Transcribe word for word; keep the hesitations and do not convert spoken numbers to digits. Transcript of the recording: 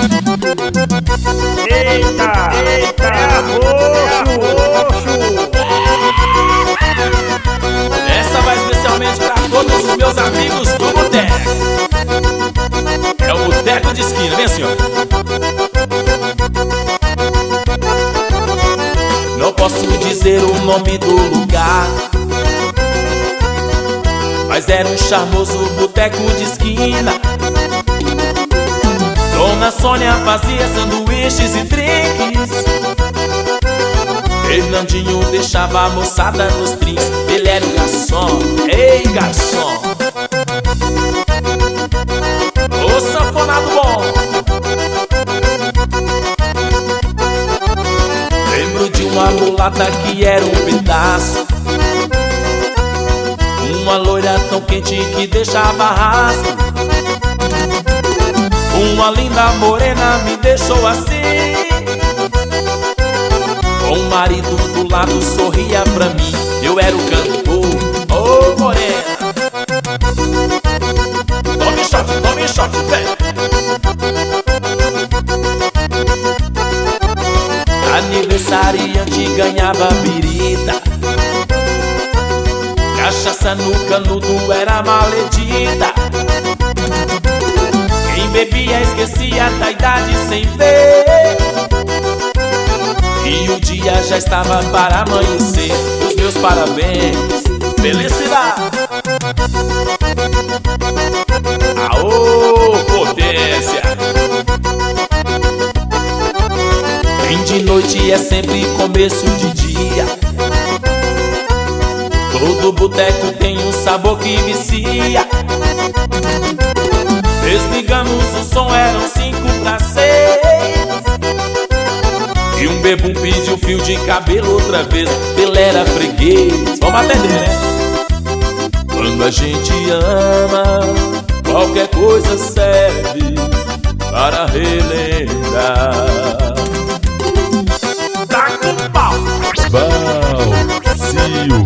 Eita, eita, é roxo. Essa vai especialmente pra todos os meus amigos do boteco. É o boteco de esquina, vem senhor. Não posso dizer o nome do lugar, mas era um charmoso boteco de esquina. Dona Sônia fazia sanduíches e drinks, Fernandinho deixava a moçada nos trinks. Ele era o garçom, ei garçom, ô sanfonado bom. Lembro de uma mulata que era um pedaço, uma loira tão quente que deixava rastro. Uma linda morena me deixou assim, com o marido do lado sorria pra mim. Eu era o cantor, ô oh, morena. Tome shot, tome shot, vem. Aniversariante ganhava birita, cachaça no canudo era maledita. Quem bebia esquecia da idade sem ver, e o dia já estava para amanhecer. Os meus parabéns, felicidade. Aô, potência. Fim de noite é sempre começo de dia, todo boteco tem um sabor que vicia. Desligamos o som, eram cinco pra seis, e um bebum pediu fio de cabelo outra vez. Ele era freguês, vamos atender, né? Quando a gente ama, qualquer coisa serve para relembrar. Tá com pau! Balcio